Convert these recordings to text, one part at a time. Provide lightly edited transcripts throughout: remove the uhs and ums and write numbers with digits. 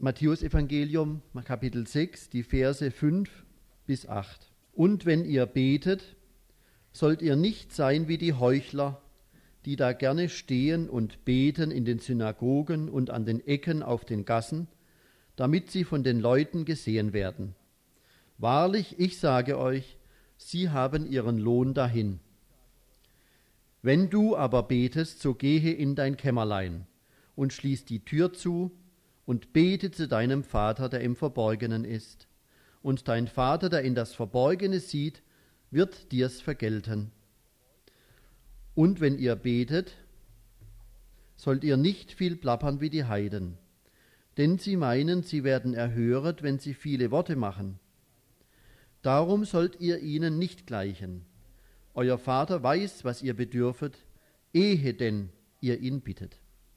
Matthäus-Evangelium, Kapitel 6, die Verse 5 bis 8. Und wenn ihr betet, sollt ihr nicht sein wie die Heuchler, die da gerne stehen und beten in den Synagogen und an den Ecken auf den Gassen, damit sie von den Leuten gesehen werden. Wahrlich, ich sage euch, sie haben ihren Lohn dahin. Wenn du aber betest, so gehe in dein Kämmerlein und schließ die Tür zu und bete zu deinem Vater, der im Verborgenen ist. Und dein Vater, der in das Verborgene sieht, wird dir's vergelten. Und wenn ihr betet, sollt ihr nicht viel plappern wie die Heiden, denn sie meinen, sie werden erhöret, wenn sie viele Worte machen. Darum sollt ihr ihnen nicht gleichen. Euer Vater weiß, was ihr bedürfet, ehe denn ihr ihn bittet.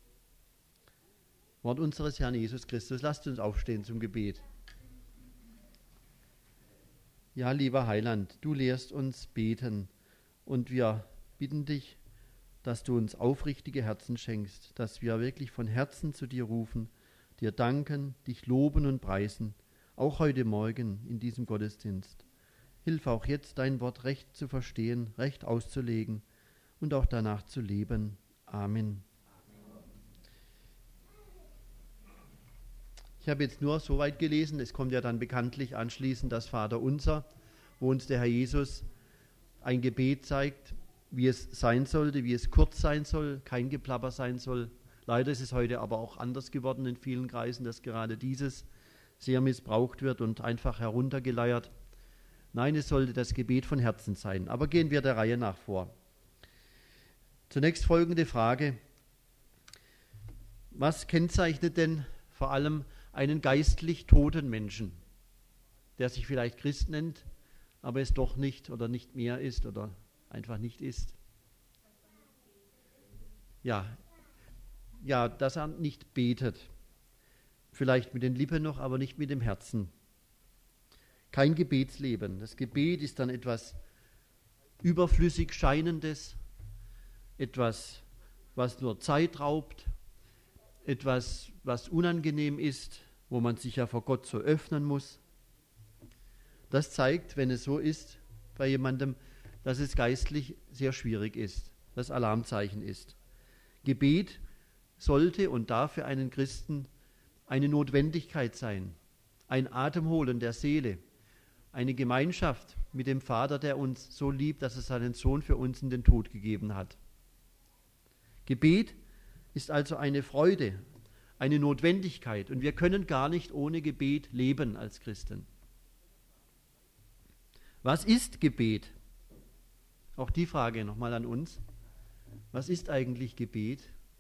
Wort unseres Herrn Jesus Christus. Lasst uns aufstehen zum Gebet. Ja, lieber Heiland, du lehrst uns beten und wir bitten dich, dass du uns aufrichtige Herzen schenkst, dass wir wirklich von Herzen zu dir rufen, dir danken, dich loben und preisen, auch heute Morgen in diesem Gottesdienst. Hilf auch jetzt, dein Wort recht zu verstehen, recht auszulegen und auch danach zu leben. Amen. Ich habe jetzt nur so weit gelesen, es kommt ja dann bekanntlich anschließend das Vaterunser, wo uns der Herr Jesus ein Gebet zeigt, wie es sein sollte, wie es kurz sein soll, kein Geplapper sein soll. Leider ist es heute aber auch anders geworden in vielen Kreisen, dass gerade dieses sehr missbraucht wird und einfach heruntergeleiert. Nein, es sollte das Gebet von Herzen sein. Aber gehen wir der Reihe nach vor. Zunächst folgende Frage. Was kennzeichnet denn vor allem einen geistlich toten Menschen, der sich vielleicht Christ nennt, aber es doch nicht oder nicht mehr ist oder einfach nicht ist? Ja, dass er nicht betet. Vielleicht mit den Lippen noch, aber nicht mit dem Herzen. Kein Gebetsleben. Das Gebet ist dann etwas überflüssig Scheinendes, etwas, was nur Zeit raubt, etwas, was unangenehm ist, wo man sich ja vor Gott so öffnen muss. Das zeigt, wenn es so ist, bei jemandem, dass es geistlich sehr schwierig ist, das Alarmzeichen ist. Gebet sollte und darf für einen Christen eine Notwendigkeit sein, ein Atemholen der Seele, eine Gemeinschaft mit dem Vater, der uns so liebt, dass er seinen Sohn für uns in den Tod gegeben hat. Gebet ist also eine Freude, eine Notwendigkeit und wir können gar nicht ohne Gebet leben als Christen. Was ist Gebet? Auch die Frage nochmal an uns. Was ist eigentlich Gebet?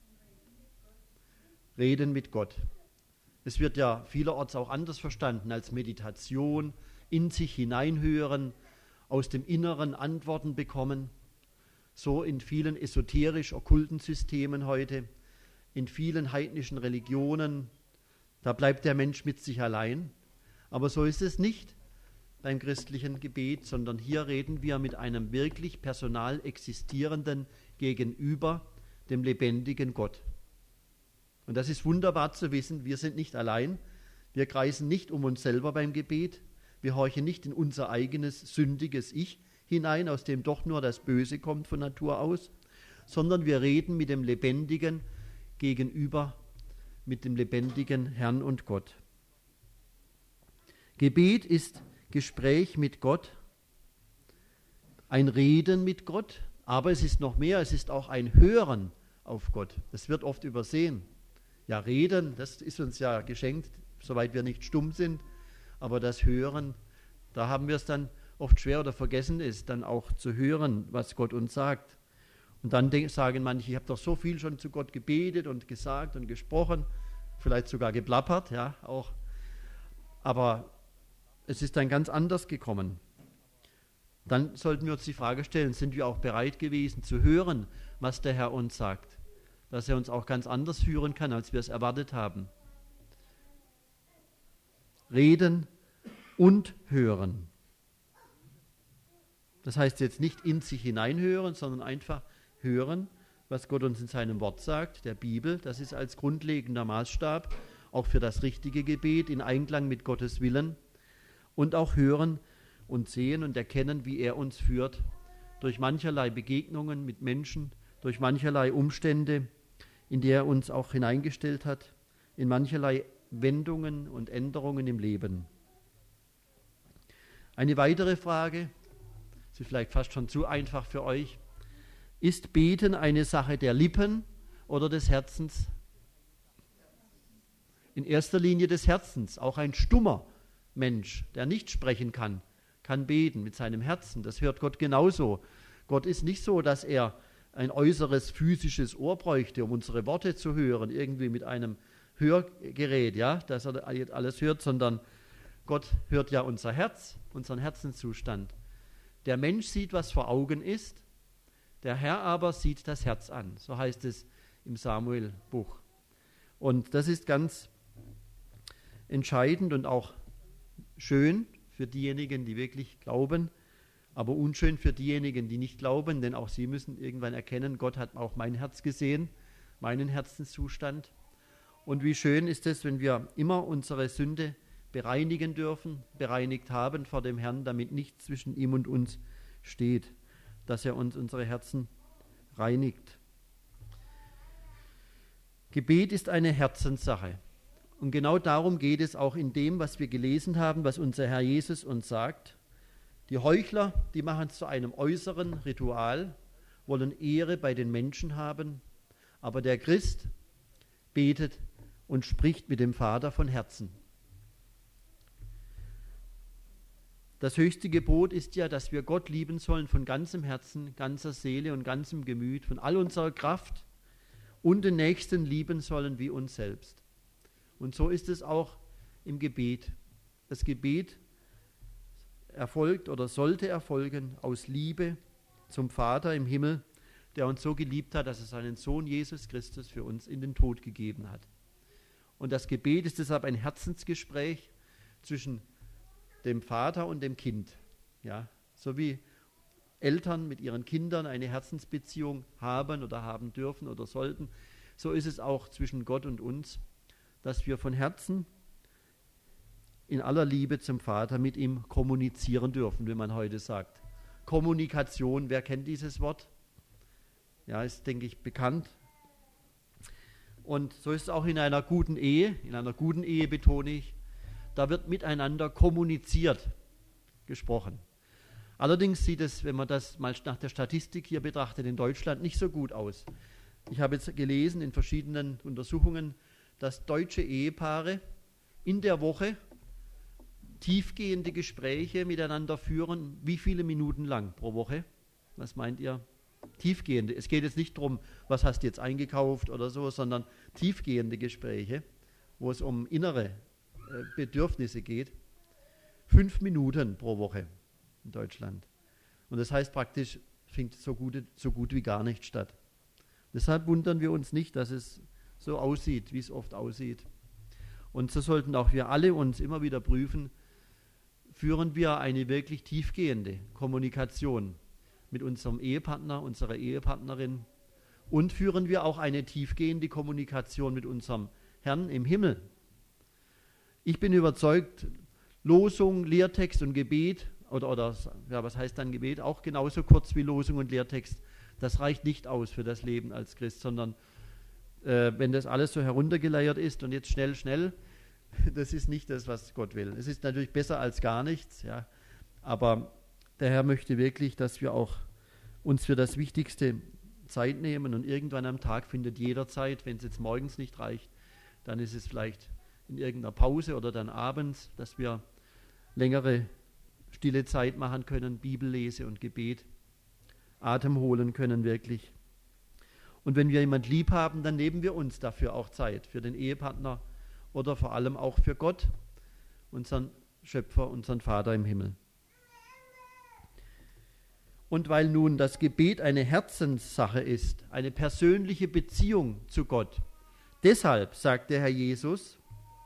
Reden mit Gott. Es wird ja vielerorts auch anders verstanden als Meditation, in sich hineinhören, aus dem Inneren Antworten bekommen. So in vielen esoterisch-okkulten Systemen heute, in vielen heidnischen Religionen, da bleibt der Mensch mit sich allein. Aber so ist es nicht beim christlichen Gebet, sondern hier reden wir mit einem wirklich personal existierenden Gegenüber, dem lebendigen Gott. Und das ist wunderbar zu wissen, wir sind nicht allein, wir kreisen nicht um uns selber beim Gebet, wir horchen nicht in unser eigenes sündiges Ich hinein, aus dem doch nur das Böse kommt von Natur aus, sondern wir reden mit dem lebendigen Gegenüber, mit dem lebendigen Herrn und Gott. Gebet ist Gespräch mit Gott, ein Reden mit Gott, aber es ist noch mehr, es ist auch ein Hören auf Gott. Das wird oft übersehen. Ja, reden, das ist uns ja geschenkt, soweit wir nicht stumm sind, aber das Hören, da haben wir es dann oft schwer oder vergessen ist, dann auch zu hören, was Gott uns sagt. Und dann sagen manche, ich habe doch so viel schon zu Gott gebetet und gesagt und gesprochen, vielleicht sogar geplappert, ja, auch. Aber es ist dann ganz anders gekommen. Dann sollten wir uns die Frage stellen, sind wir auch bereit gewesen zu hören, was der Herr uns sagt, dass er uns auch ganz anders führen kann, als wir es erwartet haben. Reden und hören. Das heißt jetzt nicht in sich hineinhören, sondern einfach hören, was Gott uns in seinem Wort sagt, der Bibel. Das ist als grundlegender Maßstab. auch für das richtige Gebet in Einklang mit Gottes Willen und auch hören und sehen und erkennen, wie er uns führt durch mancherlei Begegnungen mit Menschen, durch mancherlei Umstände, in die er uns auch hineingestellt hat, in mancherlei Wendungen und Änderungen im Leben. Eine weitere Frage, das ist vielleicht fast schon zu einfach für euch: Ist Beten eine Sache der Lippen oder des Herzens? In erster Linie des Herzens. Auch ein stummer Mensch, der nicht sprechen kann, kann beten mit seinem Herzen. Das hört Gott genauso. Gott ist nicht so, dass er ein äußeres physisches Ohr bräuchte, um unsere Worte zu hören, irgendwie mit einem Hörgerät, ja, dass er alles hört, sondern Gott hört ja unser Herz, unseren Herzenszustand. Der Mensch sieht, was vor Augen ist, der Herr aber sieht das Herz an. So heißt es im Samuel-Buch. Und das ist ganz entscheidend und auch schön für diejenigen, die wirklich glauben, aber unschön für diejenigen, die nicht glauben, denn auch sie müssen irgendwann erkennen, Gott hat auch mein Herz gesehen, meinen Herzenszustand. Und wie schön ist es, wenn wir immer unsere Sünde bereinigen dürfen, bereinigt haben vor dem Herrn, damit nichts zwischen ihm und uns steht, dass er uns unsere Herzen reinigt. Gebet ist eine Herzenssache. Und genau darum geht es auch in dem, was wir gelesen haben, was unser Herr Jesus uns sagt. Die Heuchler, die machen es zu einem äußeren Ritual, wollen Ehre bei den Menschen haben, aber der Christ betet und spricht mit dem Vater von Herzen. Das höchste Gebot ist ja, dass wir Gott lieben sollen von ganzem Herzen, ganzer Seele und ganzem Gemüt, von all unserer Kraft und den Nächsten lieben sollen wie uns selbst. Und so ist es auch im Gebet. Das Gebet erfolgt oder sollte erfolgen aus Liebe zum Vater im Himmel, der uns so geliebt hat, dass er seinen Sohn Jesus Christus für uns in den Tod gegeben hat. Und das Gebet ist deshalb ein Herzensgespräch zwischen dem Vater und dem Kind. Ja, so wie Eltern mit ihren Kindern eine Herzensbeziehung haben oder haben dürfen oder sollten, so ist es auch zwischen Gott und uns, dass wir von Herzen in aller Liebe zum Vater mit ihm kommunizieren dürfen, wie man heute sagt. Kommunikation, wer kennt dieses Wort? Ja, ist, denke ich, bekannt. Und so ist es auch in einer guten Ehe. In einer guten Ehe betone ich, da wird miteinander kommuniziert, gesprochen. Allerdings sieht es, wenn man das mal nach der Statistik hier betrachtet, in Deutschland nicht so gut aus. Ich habe jetzt gelesen in verschiedenen Untersuchungen, dass deutsche Ehepaare in der Woche tiefgehende Gespräche miteinander führen. Wie viele Minuten lang pro Woche? Was meint ihr? Tiefgehende. Es geht jetzt nicht darum, was hast du jetzt eingekauft oder so, sondern tiefgehende Gespräche, wo es um innere Bedürfnisse geht. 5 Minuten pro Woche in Deutschland. Und das heißt praktisch, findet so gut wie gar nicht statt. Deshalb wundern wir uns nicht, dass es so aussieht, wie es oft aussieht. Und so sollten auch wir alle uns immer wieder prüfen, führen wir eine wirklich tiefgehende Kommunikation mit unserem Ehepartner, unserer Ehepartnerin, und führen wir auch eine tiefgehende Kommunikation mit unserem Herrn im Himmel. Ich bin überzeugt, Losung, Lehrtext und Gebet, was heißt dann Gebet? Auch genauso kurz wie Losung und Lehrtext, das reicht nicht aus für das Leben als Christ, sondern wenn das alles so heruntergeleiert ist und jetzt schnell, das ist nicht das, was Gott will. Es ist natürlich besser als gar nichts, ja, aber der Herr möchte wirklich, dass wir auch uns für das Wichtigste Zeit nehmen, und irgendwann am Tag findet jeder Zeit. Wenn es jetzt morgens nicht reicht, dann ist es vielleicht in irgendeiner Pause oder dann abends, dass wir längere stille Zeit machen können, Bibellese und Gebet, Atem holen können wirklich. Und wenn wir jemand lieb haben, dann nehmen wir uns dafür auch Zeit, für den Ehepartner oder vor allem auch für Gott, unseren Schöpfer, unseren Vater im Himmel. Und weil nun das Gebet eine Herzenssache ist, eine persönliche Beziehung zu Gott, deshalb sagt der Herr Jesus,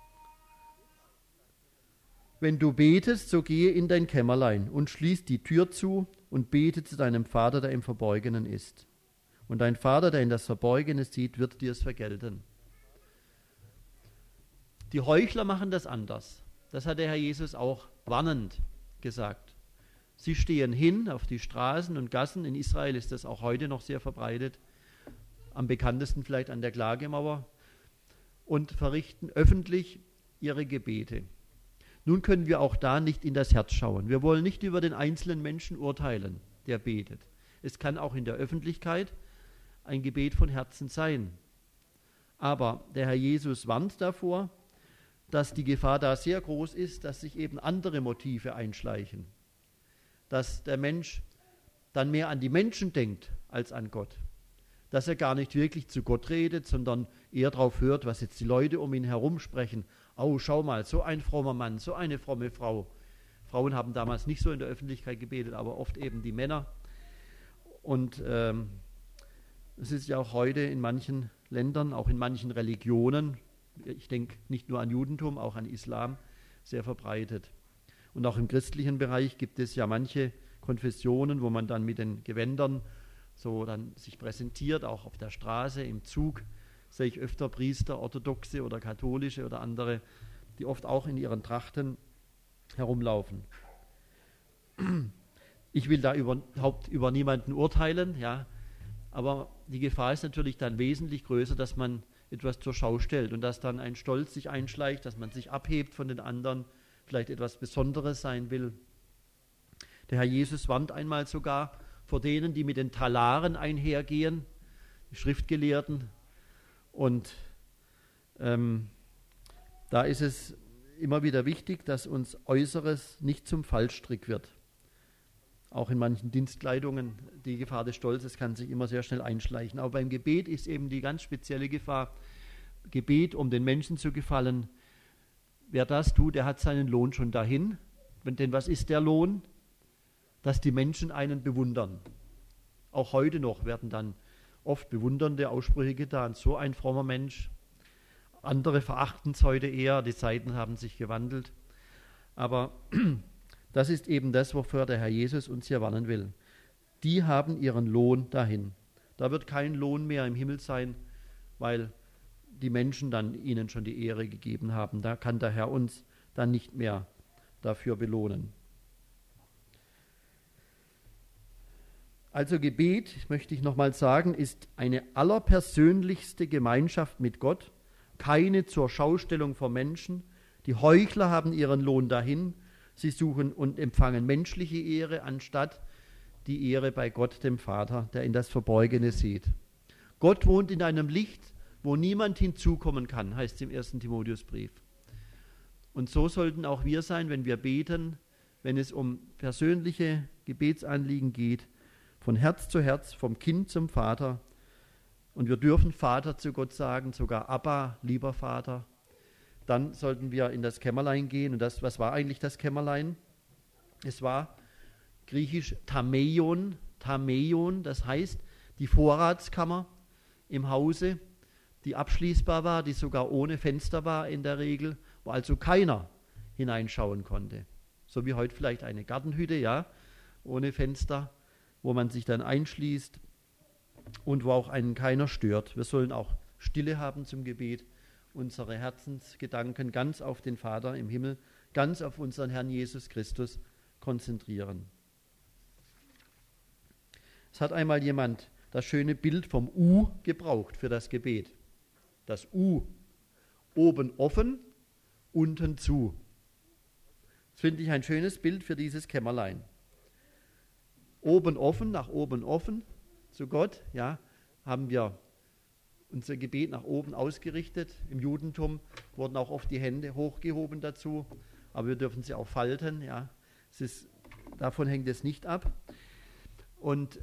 wenn du betest, so gehe in dein Kämmerlein und schließ die Tür zu und bete zu deinem Vater, der im Verborgenen ist. Und dein Vater, der in das Verborgene sieht, wird dir es vergelten. Die Heuchler machen das anders. Das hat der Herr Jesus auch warnend gesagt. Sie stehen hin auf die Straßen und Gassen. In Israel ist das auch heute noch sehr verbreitet. Am bekanntesten vielleicht an der Klagemauer. Und verrichten öffentlich ihre Gebete. Nun können wir auch da nicht in das Herz schauen. Wir wollen nicht über den einzelnen Menschen urteilen, der betet. Es kann auch in der Öffentlichkeit ein Gebet von Herzen sein. Aber der Herr Jesus warnt davor, dass die Gefahr da sehr groß ist, dass sich eben andere Motive einschleichen. Dass der Mensch dann mehr an die Menschen denkt als an Gott. Dass er gar nicht wirklich zu Gott redet, sondern eher darauf hört, was jetzt die Leute um ihn herum sprechen. Oh, schau mal, so ein frommer Mann, so eine fromme Frau. Frauen haben damals nicht so in der Öffentlichkeit gebetet, aber oft eben die Männer. Und es ist ja auch heute in manchen Ländern, auch in manchen Religionen, ich denke nicht nur an Judentum, auch an Islam, sehr verbreitet. Und auch im christlichen Bereich gibt es ja manche Konfessionen, wo man dann mit den Gewändern so dann sich präsentiert, auch auf der Straße, im Zug, sehe ich öfter Priester, orthodoxe oder katholische oder andere, die oft auch in ihren Trachten herumlaufen. Ich will da überhaupt über niemanden urteilen, ja, aber die Gefahr ist natürlich dann wesentlich größer, dass man etwas zur Schau stellt und dass dann ein Stolz sich einschleicht, dass man sich abhebt von den anderen, vielleicht etwas Besonderes sein will. Der Herr Jesus warnt einmal sogar vor denen, die mit den Talaren einhergehen, die Schriftgelehrten. Und da ist es immer wieder wichtig, dass uns Äußeres nicht zum Fallstrick wird. Auch in manchen Dienstkleidungen, die Gefahr des Stolzes kann sich immer sehr schnell einschleichen. Aber beim Gebet ist eben die ganz spezielle Gefahr, Gebet, um den Menschen zu gefallen. Wer das tut, der hat seinen Lohn schon dahin. Denn was ist der Lohn? Dass die Menschen einen bewundern. Auch heute noch werden dann oft bewundernde Aussprüche getan. So ein frommer Mensch. Andere verachten es heute eher. Die Zeiten haben sich gewandelt. Aber das ist eben das, wofür der Herr Jesus uns hier warnen will. Die haben ihren Lohn dahin. Da wird kein Lohn mehr im Himmel sein, weil die Menschen dann ihnen schon die Ehre gegeben haben. Da kann der Herr uns dann nicht mehr dafür belohnen. Also Gebet, möchte ich nochmal sagen, ist eine allerpersönlichste Gemeinschaft mit Gott, keine zur Schaustellung von Menschen. Die Heuchler haben ihren Lohn dahin. Sie suchen und empfangen menschliche Ehre, anstatt die Ehre bei Gott, dem Vater, der in das Verborgene sieht. Gott wohnt in einem Licht, wo niemand hinzukommen kann, heißt es im 1. Timotheusbrief. Und so sollten auch wir sein, wenn wir beten, wenn es um persönliche Gebetsanliegen geht, von Herz zu Herz, vom Kind zum Vater. Und wir dürfen Vater zu Gott sagen, sogar Abba, lieber Vater. Dann sollten wir in das Kämmerlein gehen. Und was war eigentlich das Kämmerlein? Es war griechisch Tameion, das heißt die Vorratskammer im Hause, die abschließbar war, die sogar ohne Fenster war in der Regel, wo also keiner hineinschauen konnte. So wie heute vielleicht eine Gartenhütte, ja, ohne Fenster, wo man sich dann einschließt und wo auch einen keiner stört. Wir sollen auch Stille haben zum Gebet, unsere Herzensgedanken ganz auf den Vater im Himmel, ganz auf unseren Herrn Jesus Christus konzentrieren. Es hat einmal jemand das schöne Bild vom U gebraucht für das Gebet. Das U, oben offen, unten zu. Das finde ich ein schönes Bild für dieses Kämmerlein. Oben offen, nach oben offen zu Gott, ja, haben wir unser Gebet nach oben ausgerichtet. Im Judentum wurden auch oft die Hände hochgehoben dazu, aber wir dürfen sie auch falten, ja. Davon hängt es nicht ab. Und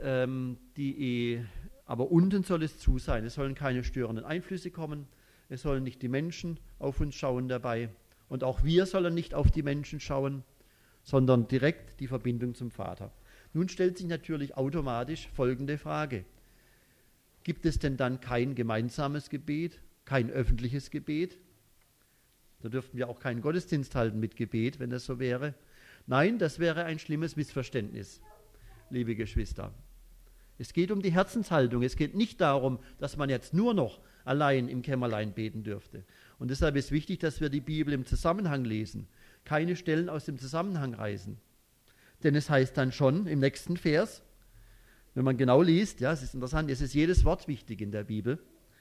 aber unten soll es zu sein. Es sollen keine störenden Einflüsse kommen. Es sollen nicht die Menschen auf uns schauen dabei. Und auch wir sollen nicht auf die Menschen schauen, sondern direkt die Verbindung zum Vater. Nun stellt sich natürlich automatisch folgende Frage. Gibt es denn dann kein gemeinsames Gebet, kein öffentliches Gebet? Da dürften wir auch keinen Gottesdienst halten mit Gebet, wenn das so wäre. Nein, das wäre ein schlimmes Missverständnis, liebe Geschwister. Es geht um die Herzenshaltung. Es geht nicht darum, dass man jetzt nur noch allein im Kämmerlein beten dürfte. Und deshalb ist wichtig, dass wir die Bibel im Zusammenhang lesen. Keine Stellen aus dem Zusammenhang reißen. Denn es heißt dann schon im nächsten Vers, wenn man genau liest, ja, es ist interessant, es ist jedes Wort wichtig in der Bibel.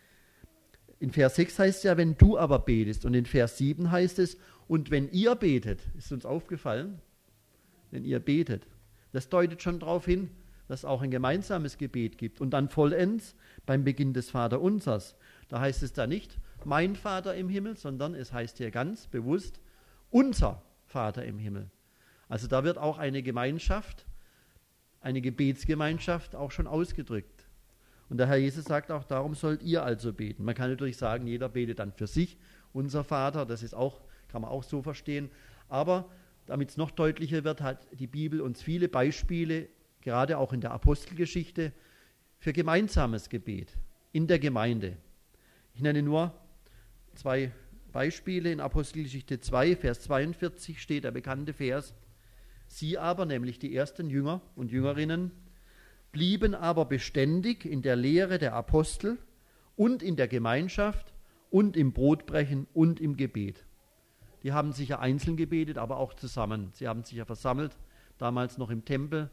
In Vers 6 heißt es ja, wenn du aber betest. Und in Vers 7 heißt es, und wenn ihr betet, ist uns aufgefallen, wenn ihr betet. Das deutet schon darauf hin, dass es auch ein gemeinsames Gebet gibt. Und dann vollends beim Beginn des Vaterunsers. Da heißt es da nicht, mein Vater im Himmel, sondern es heißt hier ganz bewusst, unser Vater im Himmel. Also da wird auch eine Gemeinschaft, eine Gebetsgemeinschaft auch schon ausgedrückt. Und der Herr Jesus sagt auch, darum sollt ihr also beten. Man kann natürlich sagen, jeder betet dann für sich, unser Vater, das ist auch, kann man auch so verstehen. Aber damit es noch deutlicher wird, hat die Bibel uns viele Beispiele, gerade auch in der Apostelgeschichte, für gemeinsames Gebet in der Gemeinde. Ich nenne nur 2 Beispiele. In Apostelgeschichte 2, Vers 42 steht der bekannte Vers, sie aber, nämlich die ersten Jünger und Jüngerinnen, blieben aber beständig in der Lehre der Apostel und in der Gemeinschaft und im Brotbrechen und im Gebet. Die haben sicher einzeln gebetet, aber auch zusammen. Sie haben sich ja versammelt, damals noch im Tempel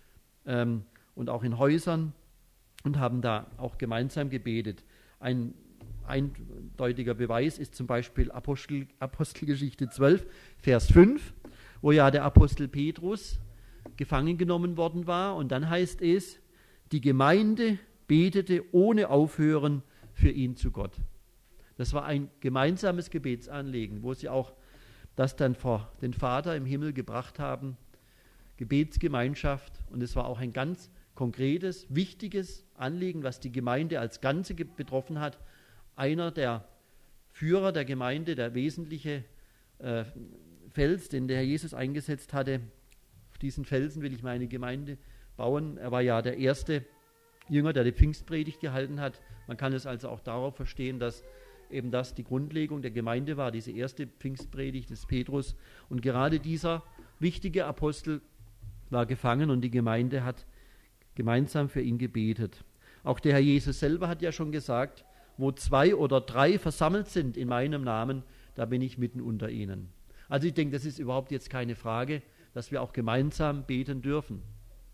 und auch in Häusern und haben da auch gemeinsam gebetet. Ein eindeutiger Beweis ist zum Beispiel Apostelgeschichte 12, Vers 5, wo ja der Apostel Petrus gefangen genommen worden war. Und dann heißt es, die Gemeinde betete ohne Aufhören für ihn zu Gott. Das war ein gemeinsames Gebetsanliegen, wo sie auch das dann vor den Vater im Himmel gebracht haben, Gebetsgemeinschaft. Und es war auch ein ganz konkretes, wichtiges Anliegen, was die Gemeinde als Ganze betroffen hat. Einer der Führer der Gemeinde, der wesentliche Fels, den der Herr Jesus eingesetzt hatte, auf diesen Felsen will ich meine Gemeinde bauen. Er war ja der erste Jünger, der die Pfingstpredigt gehalten hat. Man kann es also auch darauf verstehen, dass eben das die Grundlegung der Gemeinde war, diese erste Pfingstpredigt des Petrus. Und gerade dieser wichtige Apostel war gefangen und die Gemeinde hat gemeinsam für ihn gebetet. Auch der Herr Jesus selber hat ja schon gesagt, wo 2 oder 3 versammelt sind in meinem Namen, da bin ich mitten unter ihnen. Also ich denke, das ist überhaupt jetzt keine Frage, dass wir auch gemeinsam beten dürfen.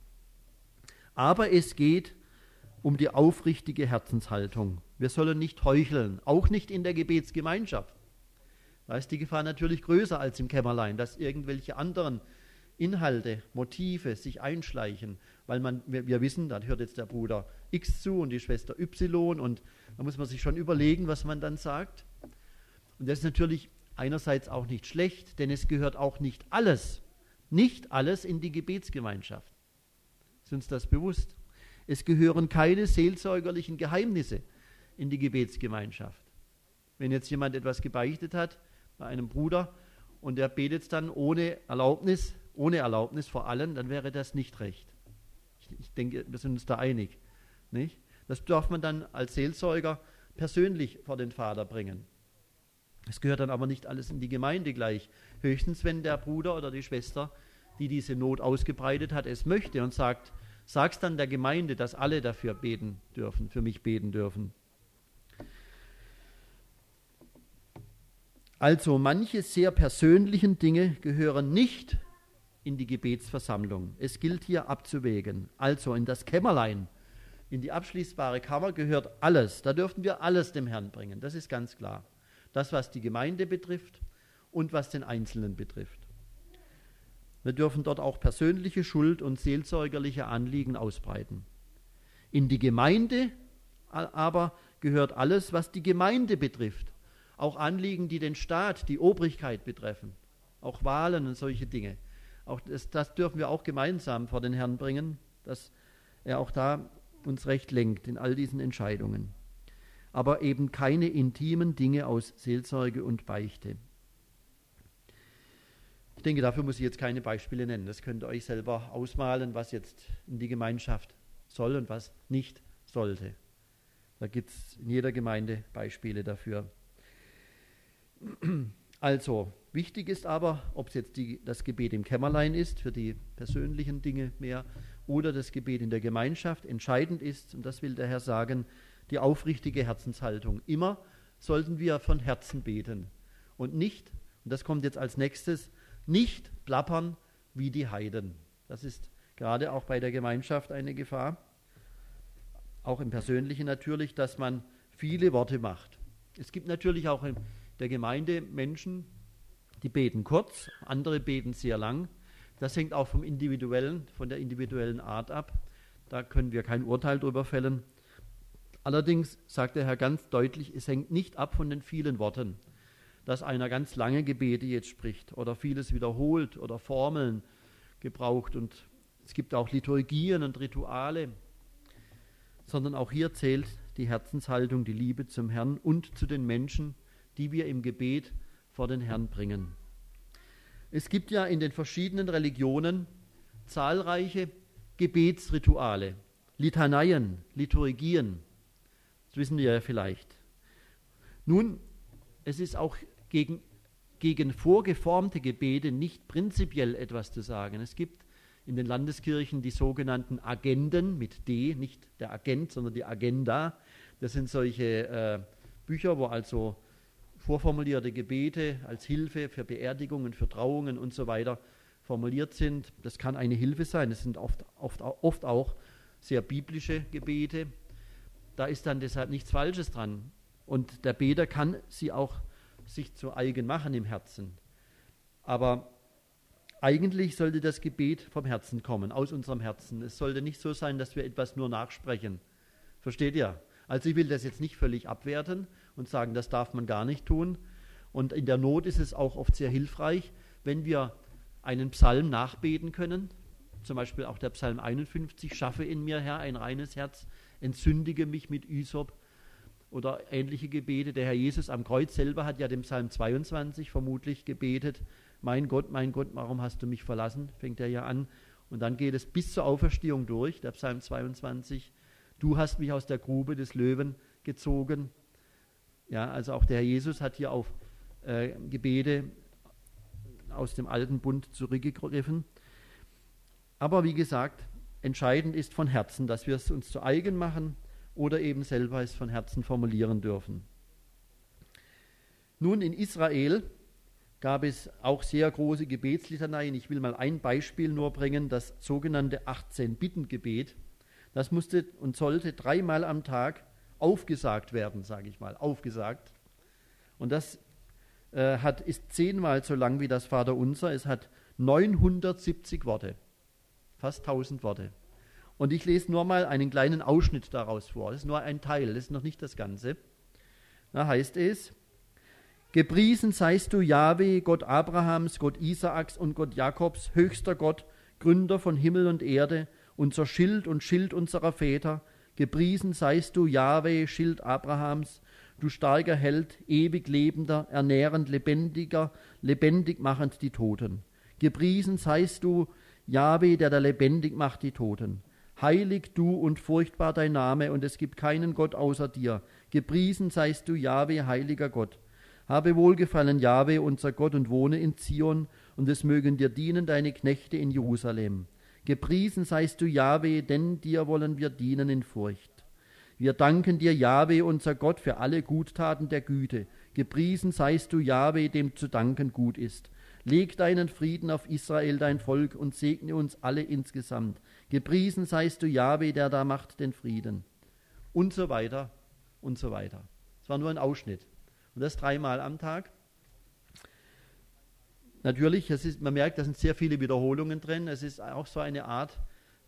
Aber es geht um die aufrichtige Herzenshaltung. Wir sollen nicht heucheln, auch nicht in der Gebetsgemeinschaft. Da ist die Gefahr natürlich größer als im Kämmerlein, dass irgendwelche anderen Inhalte, Motive sich einschleichen, weil wir wissen, da hört jetzt der Bruder X zu und die Schwester Y und da muss man sich schon überlegen, was man dann sagt. Und das ist natürlich einerseits auch nicht schlecht, denn es gehört auch nicht alles in die Gebetsgemeinschaft. Ist uns das bewusst? Es gehören keine seelsorgerlichen Geheimnisse in die Gebetsgemeinschaft. Wenn jetzt jemand etwas gebeichtet hat bei einem Bruder und der betet dann ohne Erlaubnis vor allen, dann wäre das nicht recht. Ich denke, wir sind uns da einig. Nicht? Das darf man dann als Seelsorger persönlich vor den Vater bringen. Es gehört dann aber nicht alles in die Gemeinde gleich. Höchstens, wenn der Bruder oder die Schwester, die diese Not ausgebreitet hat, es möchte und sagt, sag's dann der Gemeinde, dass alle dafür beten dürfen, für mich beten dürfen. Also manche sehr persönlichen Dinge gehören nicht in die Gebetsversammlung. Es gilt hier abzuwägen. Also in das Kämmerlein, in die abschließbare Kammer gehört alles. Da dürfen wir alles dem Herrn bringen, das ist ganz klar. Das, was die Gemeinde betrifft und was den Einzelnen betrifft. Wir dürfen dort auch persönliche Schuld und seelsorgerliche Anliegen ausbreiten. In die Gemeinde aber gehört alles, was die Gemeinde betrifft. Auch Anliegen, die den Staat, die Obrigkeit betreffen. Auch Wahlen und solche Dinge. Auch das dürfen wir auch gemeinsam vor den Herrn bringen, dass er auch da uns recht lenkt in all diesen Entscheidungen. Aber eben keine intimen Dinge aus Seelsorge und Beichte. Ich denke, dafür muss ich jetzt keine Beispiele nennen. Das könnt ihr euch selber ausmalen, was jetzt in die Gemeinschaft soll und was nicht sollte. Da gibt es in jeder Gemeinde Beispiele dafür. Also, wichtig ist aber, ob es jetzt das Gebet im Kämmerlein ist, für die persönlichen Dinge mehr, oder das Gebet in der Gemeinschaft. Entscheidend ist, und das will der Herr sagen, die aufrichtige Herzenshaltung. Immer sollten wir von Herzen beten und nicht, und das kommt jetzt als nächstes, nicht plappern wie die Heiden. Das ist gerade auch bei der Gemeinschaft eine Gefahr, auch im Persönlichen natürlich, dass man viele Worte macht. Es gibt natürlich auch in der Gemeinde Menschen, die beten kurz, andere beten sehr lang. Das hängt auch von der individuellen Art ab. Da können wir kein Urteil drüber fällen. Allerdings sagt der Herr ganz deutlich, es hängt nicht ab von den vielen Worten, dass einer ganz lange Gebete jetzt spricht oder vieles wiederholt oder Formeln gebraucht. Und es gibt auch Liturgien und Rituale, sondern auch hier zählt die Herzenshaltung, die Liebe zum Herrn und zu den Menschen, die wir im Gebet vor den Herrn bringen. Es gibt ja in den verschiedenen Religionen zahlreiche Gebetsrituale, Litaneien, Liturgien. Das wissen wir ja vielleicht. Nun, es ist auch gegen vorgeformte Gebete nicht prinzipiell etwas zu sagen. Es gibt in den Landeskirchen die sogenannten Agenden mit D, nicht der Agent, sondern die Agenda. Das sind solche Bücher, wo also vorformulierte Gebete als Hilfe für Beerdigungen, für Trauungen und so weiter formuliert sind. Das kann eine Hilfe sein. Das sind oft auch sehr biblische Gebete. Da ist dann deshalb nichts Falsches dran. Und der Beter kann sie auch sich zu eigen machen im Herzen. Aber eigentlich sollte das Gebet vom Herzen kommen, aus unserem Herzen. Es sollte nicht so sein, dass wir etwas nur nachsprechen. Versteht ihr? Also ich will das jetzt nicht völlig abwerten und sagen, das darf man gar nicht tun. Und in der Not ist es auch oft sehr hilfreich, wenn wir einen Psalm nachbeten können. Zum Beispiel auch der Psalm 51, schaffe in mir, Herr, ein reines Herz, entzündige mich mit Ysop. Oder ähnliche Gebete. Der Herr Jesus am Kreuz selber hat ja den Psalm 22 vermutlich gebetet. Mein Gott, warum hast du mich verlassen? Fängt er ja an. Und dann geht es bis zur Auferstehung durch, der Psalm 22. Du hast mich aus der Grube des Löwen gezogen. Ja, also auch der Herr Jesus hat hier auf Gebete aus dem alten Bund zurückgegriffen. Aber wie gesagt, entscheidend ist von Herzen, dass wir es uns zu eigen machen oder eben selber es von Herzen formulieren dürfen. Nun, in Israel gab es auch sehr große Gebetslitaneien. Ich will mal ein Beispiel nur bringen, das sogenannte 18-Bitten-Gebet. Das musste und sollte 3-mal am Tag aufgesagt werden, sage ich mal, aufgesagt. Und das ist 10-mal so lang wie das Vaterunser. Es hat 970 Worte, fast 1000 Worte. Und ich lese nur mal einen kleinen Ausschnitt daraus vor. Das ist nur ein Teil, das ist noch nicht das Ganze. Da heißt es: Gepriesen seist du, Jahwe, Gott Abrahams, Gott Isaaks und Gott Jakobs, höchster Gott, Gründer von Himmel und Erde, unser Schild und Schild unserer Väter. Gepriesen seist du, Jahwe, Schild Abrahams, du starker Held, ewig lebender, ernährend, lebendiger, lebendig machend die Toten. Gepriesen seist du, Jahwe, der da lebendig macht die Toten. Heilig du und furchtbar dein Name, und es gibt keinen Gott außer dir. Gepriesen seist du, Jahwe, heiliger Gott. Habe Wohlgefallen, Jahwe, unser Gott, und wohne in Zion, und es mögen dir dienen deine Knechte in Jerusalem. Gepriesen seist du, Jahwe, denn dir wollen wir dienen in Furcht. Wir danken dir, Jahwe, unser Gott, für alle Guttaten der Güte. Gepriesen seist du, Jahwe, dem zu danken gut ist. Leg deinen Frieden auf Israel, dein Volk, und segne uns alle insgesamt. Gepriesen seist du, Jahwe, der da macht den Frieden. Und so weiter und so weiter. Das war nur ein Ausschnitt. Und das 3-mal am Tag. Natürlich, man merkt, da sind sehr viele Wiederholungen drin. Es ist auch so eine Art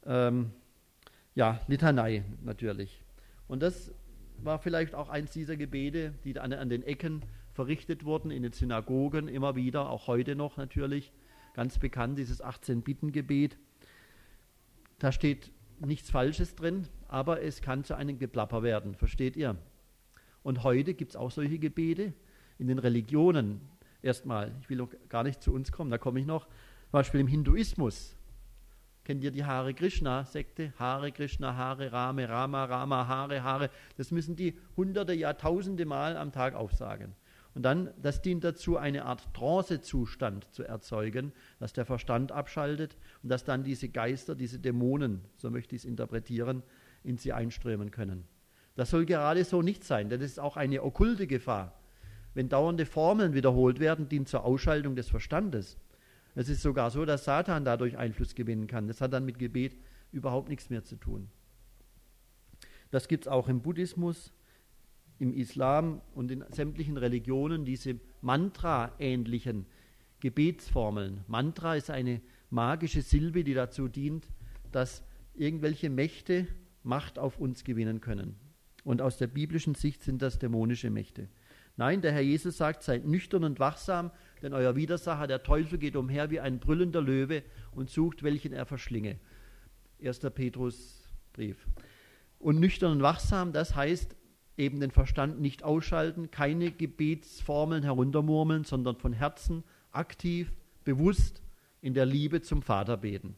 Litanei natürlich. Und das war vielleicht auch eins dieser Gebete, die an den Ecken verrichtet wurden, in den Synagogen immer wieder, auch heute noch natürlich. Ganz bekannt, dieses 18-Bitten-Gebet. Da steht nichts Falsches drin, aber es kann zu einem Geplapper werden, versteht ihr? Und heute gibt es auch solche Gebete in den Religionen. Erstmal, ich will noch gar nicht zu uns kommen, da komme ich noch. Zum Beispiel im Hinduismus. Kennt ihr die Hare Krishna-Sekte? Hare Krishna, Hare Rame, Rama, Rama, Hare, Hare. Das müssen die hunderte, Jahrtausende Mal am Tag aufsagen. Und dann, das dient dazu, eine Art Trancezustand zu erzeugen, dass der Verstand abschaltet und dass dann diese Geister, diese Dämonen, so möchte ich es interpretieren, in sie einströmen können. Das soll gerade so nicht sein, denn das ist auch eine okkulte Gefahr. Wenn dauernde Formeln wiederholt werden, dient zur Ausschaltung des Verstandes. Es ist sogar so, dass Satan dadurch Einfluss gewinnen kann. Das hat dann mit Gebet überhaupt nichts mehr zu tun. Das gibt es auch im Buddhismus, im Islam und in sämtlichen Religionen, diese Mantra-ähnlichen Gebetsformeln. Mantra ist eine magische Silbe, die dazu dient, dass irgendwelche Mächte Macht auf uns gewinnen können. Und aus der biblischen Sicht sind das dämonische Mächte. Nein, der Herr Jesus sagt, seid nüchtern und wachsam, denn euer Widersacher, der Teufel, geht umher wie ein brüllender Löwe und sucht, welchen er verschlinge. 1. Petrusbrief. Und nüchtern und wachsam, das heißt eben den Verstand nicht ausschalten, keine Gebetsformeln heruntermurmeln, sondern von Herzen aktiv, bewusst in der Liebe zum Vater beten.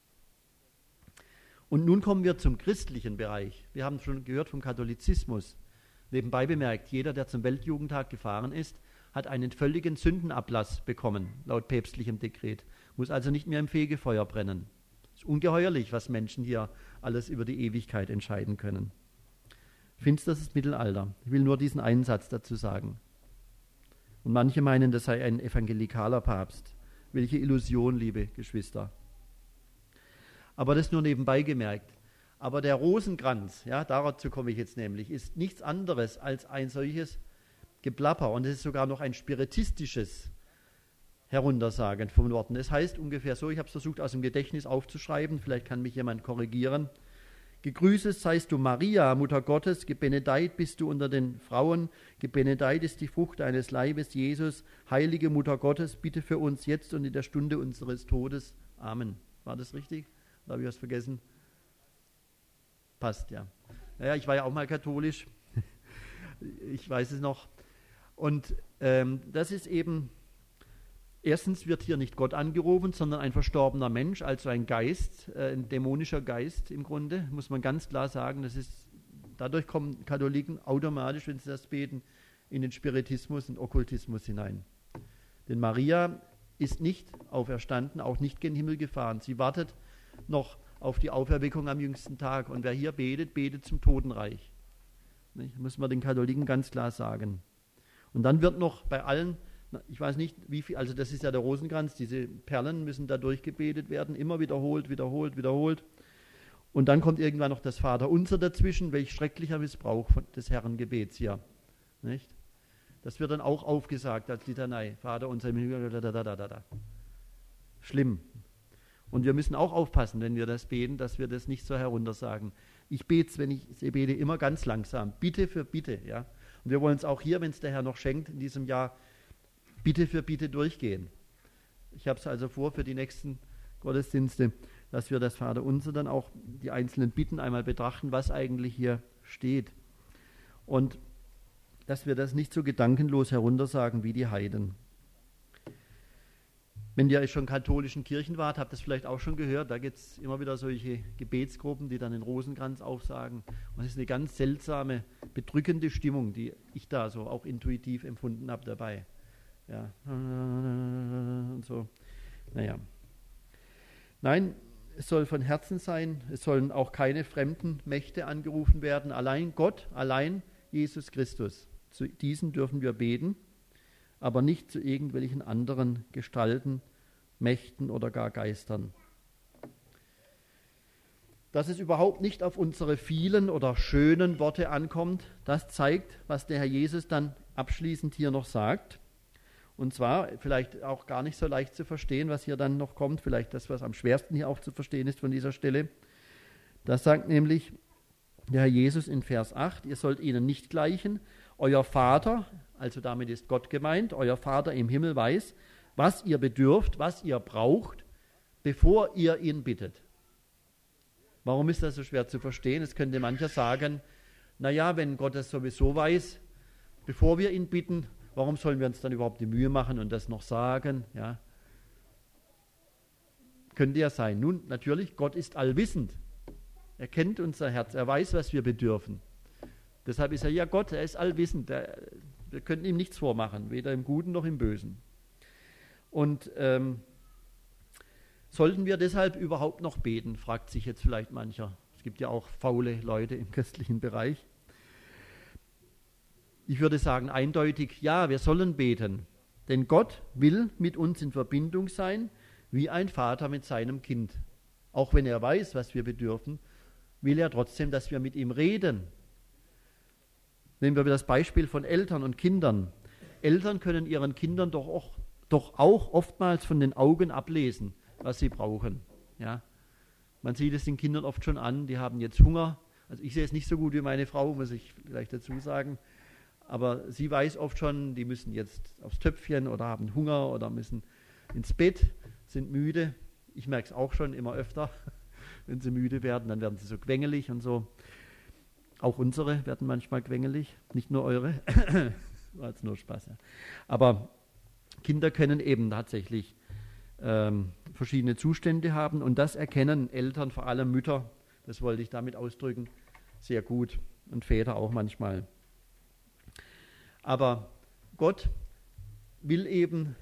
Und nun kommen wir zum christlichen Bereich. Wir haben schon gehört vom Katholizismus. Nebenbei bemerkt, jeder, der zum Weltjugendtag gefahren ist, hat einen völligen Sündenablass bekommen, laut päpstlichem Dekret. Muss also nicht mehr im Fegefeuer brennen. Es ist ungeheuerlich, was Menschen hier alles über die Ewigkeit entscheiden können. Finsterstes Mittelalter. Ich will nur diesen einen Satz dazu sagen. Und manche meinen, das sei ein evangelikaler Papst. Welche Illusion, liebe Geschwister. Aber das nur nebenbei gemerkt. Aber der Rosenkranz, ja, dazu komme ich jetzt nämlich, ist nichts anderes als ein solches Geplapper. Und es ist sogar noch ein spiritistisches Heruntersagen von Worten. Es heißt ungefähr so, ich habe es versucht aus dem Gedächtnis aufzuschreiben, vielleicht kann mich jemand korrigieren. Gegrüßet seist du Maria, Mutter Gottes, gebenedeit bist du unter den Frauen, gebenedeit ist die Frucht deines Leibes, Jesus, heilige Mutter Gottes, bitte für uns jetzt und in der Stunde unseres Todes. Amen. War das richtig? Oder habe ich was vergessen? Passt, ja. Naja, ich war ja auch mal katholisch. Ich weiß es noch. Und das ist eben, erstens wird hier nicht Gott angerufen, sondern ein verstorbener Mensch, also ein Geist, ein dämonischer Geist im Grunde, muss man ganz klar sagen. Dadurch kommen Katholiken automatisch, wenn sie das beten, in den Spiritismus und Okkultismus hinein. Denn Maria ist nicht auferstanden, auch nicht gen Himmel gefahren. Sie wartet noch auf die Auferweckung am jüngsten Tag. Und wer hier betet, betet zum Totenreich. Nicht? Muss man den Katholiken ganz klar sagen. Und dann wird noch bei allen, ich weiß nicht wie viel, also das ist ja der Rosenkranz, diese Perlen müssen da durchgebetet werden, immer wiederholt, wiederholt, wiederholt. Und dann kommt irgendwann noch das Vaterunser dazwischen, welch schrecklicher Missbrauch des Herrengebets hier. Nicht? Das wird dann auch aufgesagt als Litanei. Vaterunser, schlimm. Und wir müssen auch aufpassen, wenn wir das beten, dass wir das nicht so heruntersagen. Ich bete, wenn ich bete, immer ganz langsam. Bitte für Bitte. Ja? Und wir wollen es auch hier, wenn es der Herr noch schenkt, in diesem Jahr Bitte für Bitte durchgehen. Ich habe es also vor für die nächsten Gottesdienste, dass wir das Vaterunser dann auch die einzelnen Bitten einmal betrachten, was eigentlich hier steht. Und dass wir das nicht so gedankenlos heruntersagen wie die Heiden. Wenn ihr schon in katholischen Kirchen wart, habt ihr das vielleicht auch schon gehört, da gibt es immer wieder solche Gebetsgruppen, die dann den Rosenkranz aufsagen. Und es ist eine ganz seltsame, bedrückende Stimmung, die ich da so auch intuitiv empfunden habe dabei. Ja, und so. Naja. Nein, es soll von Herzen sein, es sollen auch keine fremden Mächte angerufen werden, allein Gott, allein Jesus Christus. Zu diesen dürfen wir beten, aber nicht zu irgendwelchen anderen Gestalten, Mächten oder gar Geistern. Dass es überhaupt nicht auf unsere vielen oder schönen Worte ankommt, das zeigt, was der Herr Jesus dann abschließend hier noch sagt. Und zwar vielleicht auch gar nicht so leicht zu verstehen, was hier dann noch kommt, vielleicht das, was am schwersten hier auch zu verstehen ist von dieser Stelle. Das sagt nämlich der Herr Jesus in Vers 8, ihr sollt ihnen nicht gleichen, euer Vater, also damit ist Gott gemeint, euer Vater im Himmel weiß, was ihr bedürft, was ihr braucht, bevor ihr ihn bittet. Warum ist das so schwer zu verstehen? Es könnte mancher sagen, naja, wenn Gott das sowieso weiß, bevor wir ihn bitten, warum sollen wir uns dann überhaupt die Mühe machen und das noch sagen? Ja. Könnte ja sein. Nun, natürlich, Gott ist allwissend. Er kennt unser Herz, er weiß, was wir bedürfen. Deshalb ist er ja Gott, er ist allwissend. Wir könnten ihm nichts vormachen, weder im Guten noch im Bösen. Und sollten wir deshalb überhaupt noch beten, fragt sich jetzt vielleicht mancher. Es gibt ja auch faule Leute im christlichen Bereich. Ich würde sagen eindeutig, ja, wir sollen beten. Denn Gott will mit uns in Verbindung sein, wie ein Vater mit seinem Kind. Auch wenn er weiß, was wir bedürfen, will er trotzdem, dass wir mit ihm reden. Nehmen wir das Beispiel von Eltern und Kindern. Eltern können ihren Kindern doch auch oftmals von den Augen ablesen, was sie brauchen. Ja? Man sieht es den Kindern oft schon an, die haben jetzt Hunger. Also ich sehe es nicht so gut wie meine Frau, muss ich vielleicht dazu sagen. Aber sie weiß oft schon, die müssen jetzt aufs Töpfchen oder haben Hunger oder müssen ins Bett, sind müde. Ich merke es auch schon immer öfter, wenn sie müde werden, dann werden sie so quengelig und so. Auch unsere werden manchmal quengelig, nicht nur eure. War jetzt nur Spaß. Ja. Aber Kinder können eben tatsächlich verschiedene Zustände haben und das erkennen Eltern, vor allem Mütter, das wollte ich damit ausdrücken, sehr gut und Väter auch manchmal. Aber Gott will eben,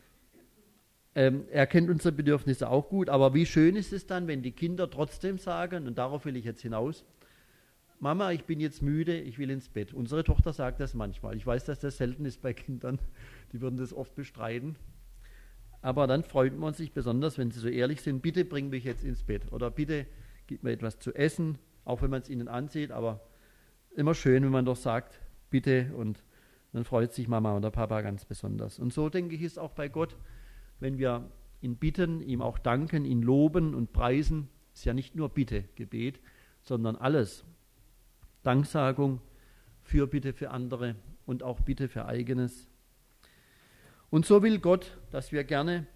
er kennt unsere Bedürfnisse auch gut, aber wie schön ist es dann, wenn die Kinder trotzdem sagen, und darauf will ich jetzt hinaus, Mama, ich bin jetzt müde, ich will ins Bett. Unsere Tochter sagt das manchmal. Ich weiß, dass das selten ist bei Kindern, die würden das oft bestreiten. Aber dann freut man sich besonders, wenn sie so ehrlich sind, bitte bring mich jetzt ins Bett oder bitte gib mir etwas zu essen, auch wenn man es ihnen ansieht, aber immer schön, wenn man doch sagt, bitte, und dann freut sich Mama oder Papa ganz besonders. Und so denke ich, ist auch bei Gott, wenn wir ihn bitten, ihm auch danken, ihn loben und preisen, ist ja nicht nur Bitte, Gebet, sondern alles. Danksagung, Fürbitte für andere und auch Bitte für Eigenes. Und so will Gott, dass wir gerne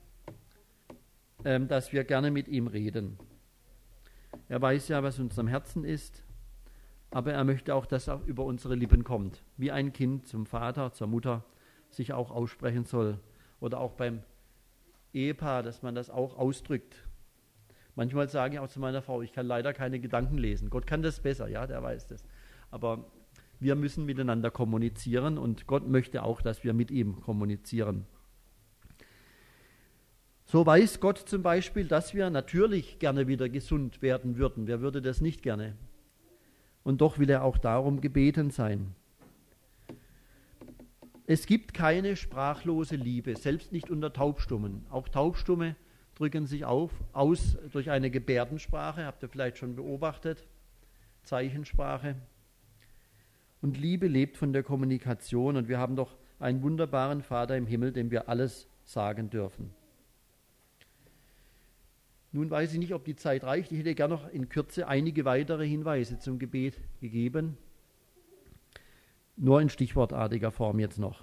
mit ihm reden. Er weiß ja, was in unserem Herzen ist, aber er möchte auch, dass er über unsere Lippen kommt, wie ein Kind zum Vater, zur Mutter sich auch aussprechen soll. Oder auch beim Ehepaar, dass man das auch ausdrückt. Manchmal sage ich auch zu meiner Frau, ich kann leider keine Gedanken lesen. Gott kann das besser, ja, der weiß das. Aber wir müssen miteinander kommunizieren und Gott möchte auch, dass wir mit ihm kommunizieren. So weiß Gott zum Beispiel, dass wir natürlich gerne wieder gesund werden würden. Wer würde das nicht gerne? Und doch will er auch darum gebeten sein. Es gibt keine sprachlose Liebe, selbst nicht unter Taubstummen. Auch Taubstumme drücken sich aus durch eine Gebärdensprache, habt ihr vielleicht schon beobachtet, Zeichensprache. Und Liebe lebt von der Kommunikation und wir haben doch einen wunderbaren Vater im Himmel, dem wir alles sagen dürfen. Nun weiß ich nicht, ob die Zeit reicht. Ich hätte gerne noch in Kürze einige weitere Hinweise zum Gebet gegeben. Nur in stichwortartiger Form jetzt noch.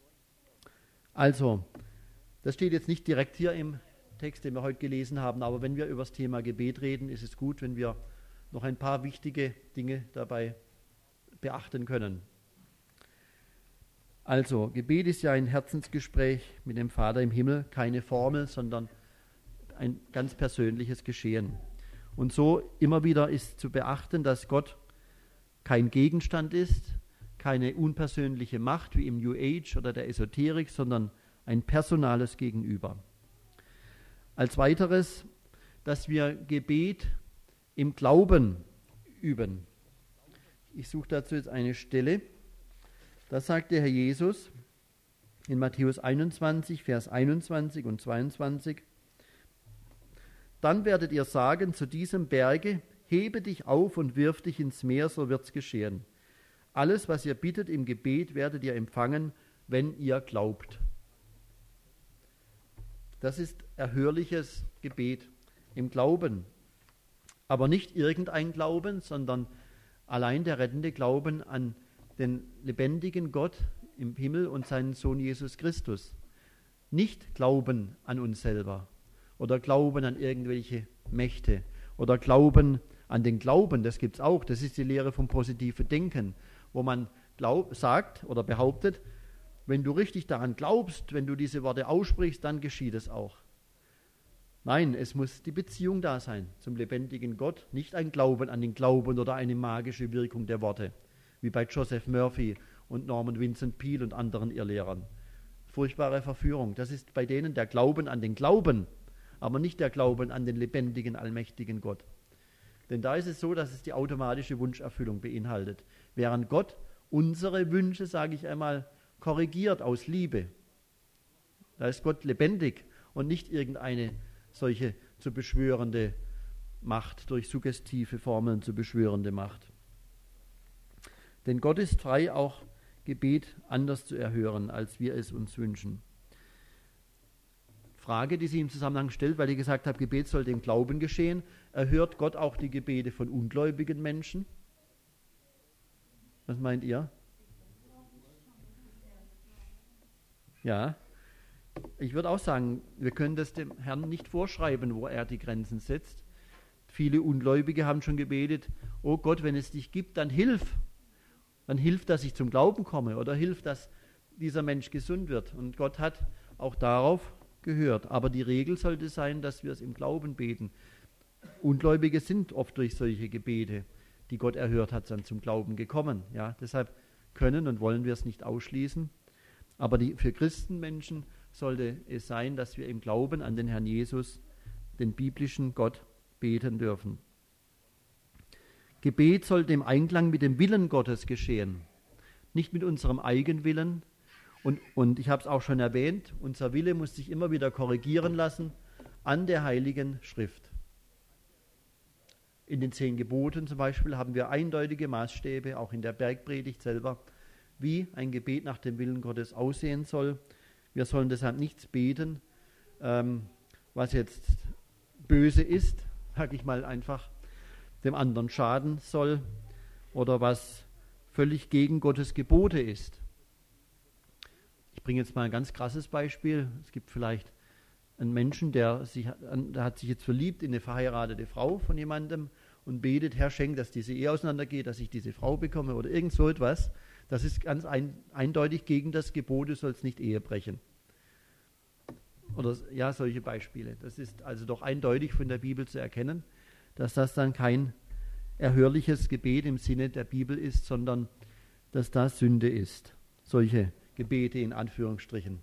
Also, das steht jetzt nicht direkt hier im Text, den wir heute gelesen haben, aber wenn wir über das Thema Gebet reden, ist es gut, wenn wir noch ein paar wichtige Dinge dabei beachten können. Also, Gebet ist ja ein Herzensgespräch mit dem Vater im Himmel, keine Formel, sondern ein ganz persönliches Geschehen. Und so immer wieder ist zu beachten, dass Gott kein Gegenstand ist, keine unpersönliche Macht wie im New Age oder der Esoterik, sondern ein personales Gegenüber. Als weiteres, dass wir Gebet im Glauben üben. Ich suche dazu jetzt eine Stelle. Da sagt der Herr Jesus in Matthäus 21, Vers 21 und 22, dann werdet ihr sagen zu diesem Berge, hebe dich auf und wirf dich ins Meer, so wird's geschehen. Alles, was ihr bittet im Gebet, werdet ihr empfangen, wenn ihr glaubt. Das ist erhörliches Gebet im Glauben. Aber nicht irgendein Glauben, sondern allein der rettende Glauben an den lebendigen Gott im Himmel und seinen Sohn Jesus Christus. Nicht Glauben an uns selber oder Glauben an irgendwelche Mächte oder Glauben an den Glauben, das gibt es auch. Das ist die Lehre vom positiven Denken, wo man sagt oder behauptet, wenn du richtig daran glaubst, wenn du diese Worte aussprichst, dann geschieht es auch. Nein, es muss die Beziehung da sein zum lebendigen Gott, nicht ein Glauben an den Glauben oder eine magische Wirkung der Worte, wie bei Joseph Murphy und Norman Vincent Peale und anderen Irrlehrern. Furchtbare Verführung. Das ist bei denen der Glauben an den Glauben, aber nicht der Glauben an den lebendigen, allmächtigen Gott. Denn da ist es so, dass es die automatische Wunscherfüllung beinhaltet, während Gott unsere Wünsche, sage ich einmal, korrigiert aus Liebe. Da ist Gott lebendig und nicht irgendeine solche zu beschwörende Macht, durch suggestive Formeln zu beschwörende Macht. Denn Gott ist frei, auch Gebet anders zu erhören, als wir es uns wünschen. Frage, die sie im Zusammenhang stellt, weil ich gesagt habe, Gebet soll dem Glauben geschehen. Erhört Gott auch die Gebete von ungläubigen Menschen? Was meint ihr? Ja, ich würde auch sagen, wir können das dem Herrn nicht vorschreiben, wo er die Grenzen setzt. Viele Ungläubige haben schon gebetet, oh Gott, wenn es dich gibt, dann hilf. Dann hilf, dass ich zum Glauben komme oder hilf, dass dieser Mensch gesund wird. Und Gott hat auch darauf gehört. Aber die Regel sollte sein, dass wir es im Glauben beten. Ungläubige sind oft durch solche Gebete, die Gott erhört hat, dann zum Glauben gekommen. Ja, deshalb können und wollen wir es nicht ausschließen. Aber für Christenmenschen sollte es sein, dass wir im Glauben an den Herrn Jesus, den biblischen Gott, beten dürfen. Gebet sollte im Einklang mit dem Willen Gottes geschehen, nicht mit unserem Eigenwillen. Und ich habe es auch schon erwähnt, unser Wille muss sich immer wieder korrigieren lassen an der Heiligen Schrift. In den 10 Geboten zum Beispiel haben wir eindeutige Maßstäbe, auch in der Bergpredigt selber, wie ein Gebet nach dem Willen Gottes aussehen soll. Wir sollen deshalb nichts beten, was jetzt böse ist, sage ich mal einfach, dem anderen schaden soll oder was völlig gegen Gottes Gebote ist. Ich bringe jetzt mal ein ganz krasses Beispiel. Es gibt vielleicht einen Menschen, der hat sich jetzt verliebt in eine verheiratete Frau von jemandem und betet, Herr, schenk, dass diese Ehe auseinandergeht, dass ich diese Frau bekomme oder irgend so etwas. Das ist ganz eindeutig gegen das Gebot, du sollst nicht Ehe brechen. Oder ja, solche Beispiele. Das ist also doch eindeutig von der Bibel zu erkennen, dass das dann kein erhörliches Gebet im Sinne der Bibel ist, sondern dass das Sünde ist. Solche Gebete in Anführungsstrichen.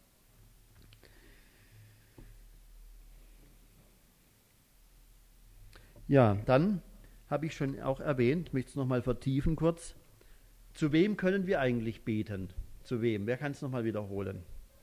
Ja, dann habe ich schon auch erwähnt, möchte es nochmal vertiefen kurz. Zu wem können wir eigentlich beten? Zu wem? Wer kann es nochmal wiederholen?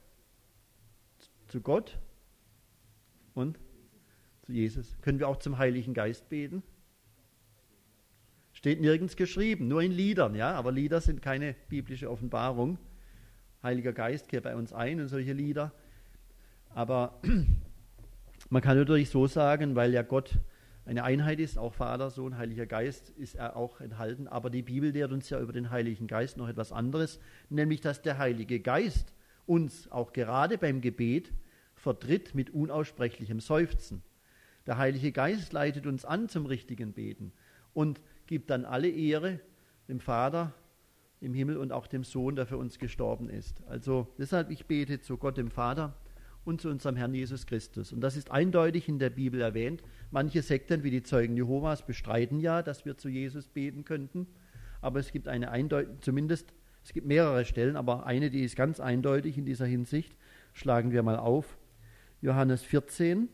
Zu Gott und zu Jesus. Können wir auch zum Heiligen Geist beten? Steht nirgends geschrieben, nur in Liedern, ja, aber Lieder sind keine biblische Offenbarung. Heiliger Geist kehrt bei uns ein und solche Lieder. Aber man kann natürlich so sagen, weil ja Gott eine Einheit ist, auch Vater, Sohn, Heiliger Geist, ist er auch enthalten. Aber die Bibel lehrt uns ja über den Heiligen Geist noch etwas anderes, nämlich, dass der Heilige Geist uns auch gerade beim Gebet vertritt mit unaussprechlichem Seufzen. Der Heilige Geist leitet uns an zum richtigen Beten und gibt dann alle Ehre dem Vater im Himmel und auch dem Sohn, der für uns gestorben ist. Also deshalb, ich bete zu Gott, dem Vater, und zu unserem Herrn Jesus Christus. Und das ist eindeutig in der Bibel erwähnt. Manche Sekten wie die Zeugen Jehovas bestreiten ja, dass wir zu Jesus beten könnten. Aber es gibt es gibt mehrere Stellen, aber eine, die ist ganz eindeutig in dieser Hinsicht. Schlagen wir mal auf. Johannes 14,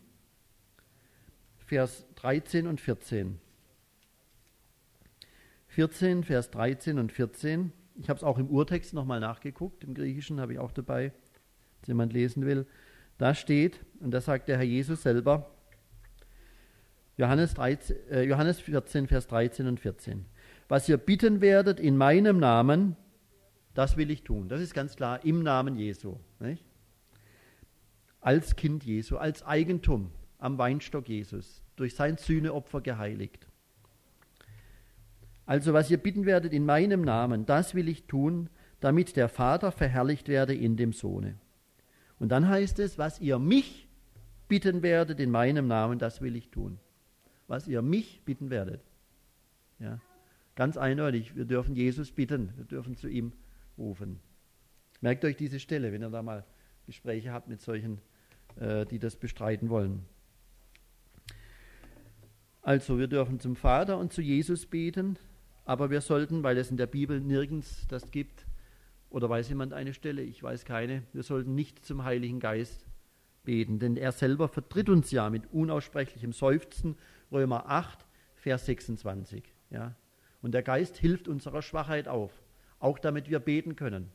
Vers 13 und 14. 14, Vers 13 und 14. Ich habe es auch im Urtext nochmal nachgeguckt, im Griechischen habe ich auch dabei, wenn jemand lesen will. Da steht, und da sagt der Herr Jesus selber, Johannes 14, Vers 13 und 14. Was ihr bitten werdet in meinem Namen, das will ich tun. Das ist ganz klar, im Namen Jesu. Nicht? Als Kind Jesu, als Eigentum am Weinstock Jesus, durch sein Sühneopfer geheiligt. Also was ihr bitten werdet in meinem Namen, das will ich tun, damit der Vater verherrlicht werde in dem Sohne. Und dann heißt es, was ihr mich bitten werdet in meinem Namen, das will ich tun. Was ihr mich bitten werdet. Ja, ganz eindeutig, wir dürfen Jesus bitten, wir dürfen zu ihm rufen. Merkt euch diese Stelle, wenn ihr da mal Gespräche habt mit solchen, die das bestreiten wollen. Also wir dürfen zum Vater und zu Jesus beten, aber wir sollten, weil es in der Bibel nirgends das gibt, Oder weiß jemand eine Stelle? Ich weiß keine. Wir sollten nicht zum Heiligen Geist beten, denn er selber vertritt uns ja mit unaussprechlichem Seufzen, Römer 8, Vers 26. Ja? Und der Geist hilft unserer Schwachheit auf, auch damit wir beten können.